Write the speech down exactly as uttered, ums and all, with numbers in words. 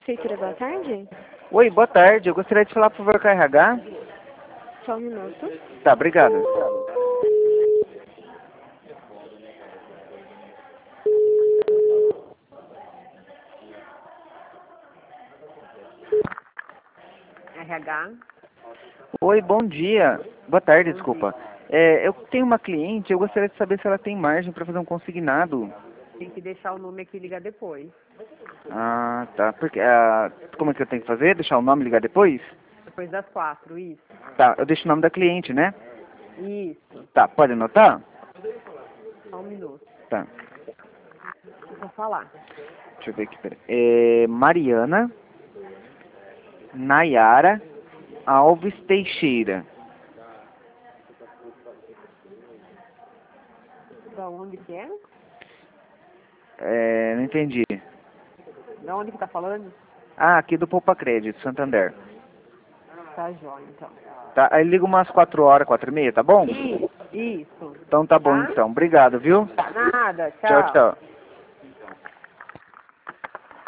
Prefeitura, boa tarde. Oi, boa tarde. Eu gostaria de falar, por favor, com a R H. Só um minuto. Tá, obrigado. R H. Oi, bom dia. Boa tarde, Bom desculpa. dia. É, eu tenho uma cliente, eu gostaria de saber se ela tem margem para fazer um consignado. Tem que deixar o nome aqui e ligar depois. Ah, tá. Porque, ah, como é que eu tenho que fazer? Deixar o nome e ligar depois? Depois das quatro, isso. Tá, eu deixo o nome da cliente, né? Isso. Tá, pode anotar? Só um minuto. Tá. Vou falar. Deixa eu ver aqui, peraí. É Mariana Nayara Alves Teixeira. Da onde que é? É, não entendi. Da onde que tá falando? Ah, aqui do Poupa Crédito, Santander. Tá jóia, então. Tá, aí liga umas quatro horas, quatro e meia, tá bom? Isso, isso. Então tá bom Tá? então. Obrigado, viu? Tá nada, Tchau, tchau. tchau.